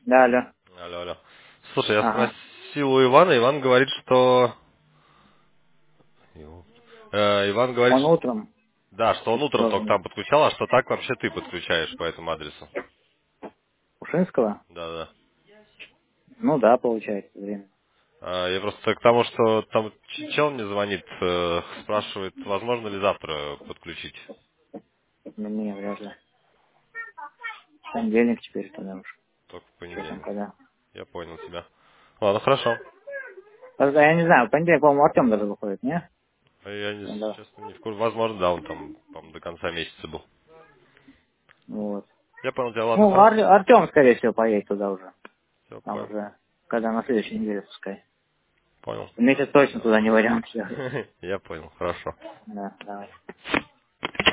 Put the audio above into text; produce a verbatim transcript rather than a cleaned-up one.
Да, алло. Алло, алло. Слушай, я Ага. спросил у Ивана, Иван говорит, что... Э, Иван говорит, Он что... утром Да, что он утром только должен там быть. подключал, а что так вообще ты подключаешь по этому адресу. Ушинского? Да, да. Ну да, получается, время. А, Я просто к тому, что там чел мне звонит, э, спрашивает, возможно ли завтра подключить. Для меня вряд ли. Понедельник теперь тогда уж. Только в Что там, понедельник. когда? Я понял тебя. Ладно, хорошо. Тогда я не знаю, в понедельник, по-моему, Артем даже выходит, не? А Я, не, Ну да. честно, не в курсе. Возможно, да, он там, по до конца месяца был. Вот. Я понял тебя, ладно, Ну, хорошо. Ар- Артем, скорее всего, поедет туда уже. Все, Там понял. уже, когда на следующей неделе пускай. Понял. Месяц точно туда не вариант сделать. Я понял, хорошо. Да, давай.